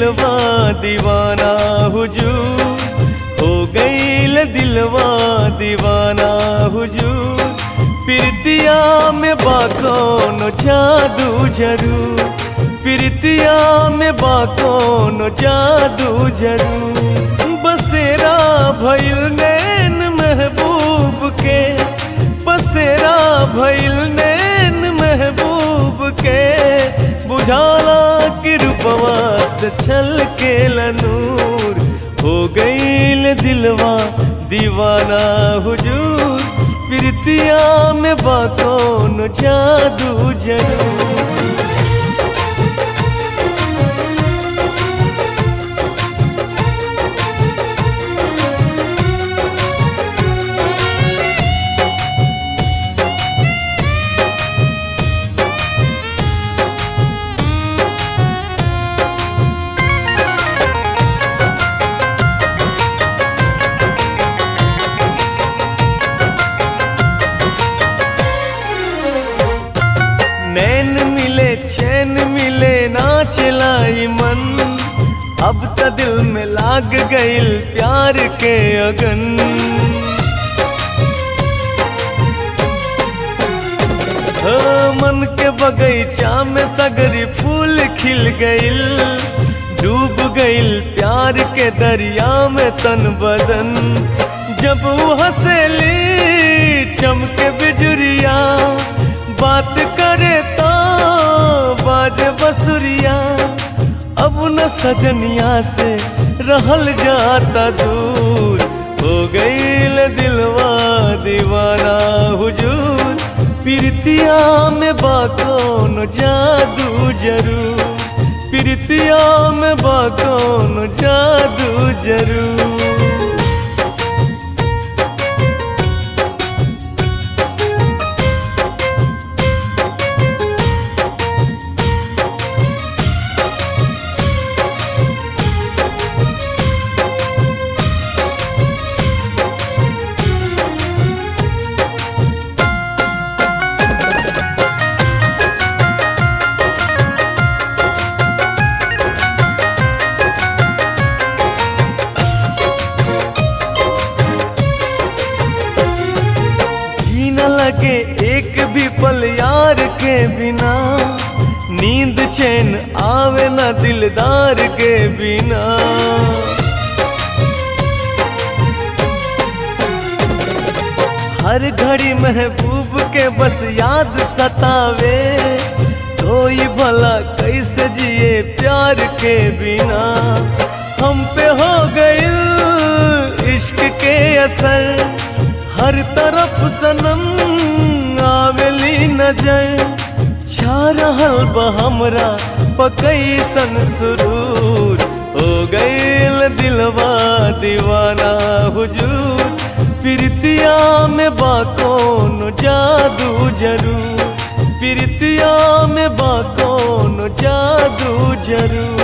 दिलवा दीवाना हुजूर, हो गईल दिलवा दीवाना हुजूर। प्रीतिया में बाकोनो जादू जरूर, प्रीतिया में बाकोनो जादू जरूर। बसेरा भइल नैन महबूब के, बसेरा भइल नैन महबूब के। बुझाला कि रूपवा से छलके नूर, हो गईल दिलवा दीवाना हुजूर। प्रीतिया में बाकोनो जादू जरूर। नैन मिले चैन मिले ना चलाई मन, अब त दिल में लाग गईल प्यार के अगन। मन के बगीचा में सगरी फूल खिल गईल, डूब गईल प्यार के दरिया में तन बदन। जब वो हंसेली चमके बिजुरिया, बात करे तो बाजे बसुरिया। अब न सजनिया से रहल जाता दूर, हो गईल दिलवा दीवाना हुजूर। प्रीतिया में बाकोनो जादू जरूर, प्रीतिया में बाकोनो जादू जरूर। लगे एक भी पल यार के बिना, नींद चैन आवे न दिलदार के बिना। हर घड़ी महबूब के बस याद सतावे, कोई भला कैसे जिए प्यार के बिना। हम पे हो गईल इश्क के असर, हर तरफ सनम आवेली नजर। छा रहल बा हमरा पकैसन सुरूर, हो गईल दिलवा दीवाना हुजूर। प्रीतिया में बाकोनो जादू जरूर, प्रीतिया में बाकोनो जादू जरूर।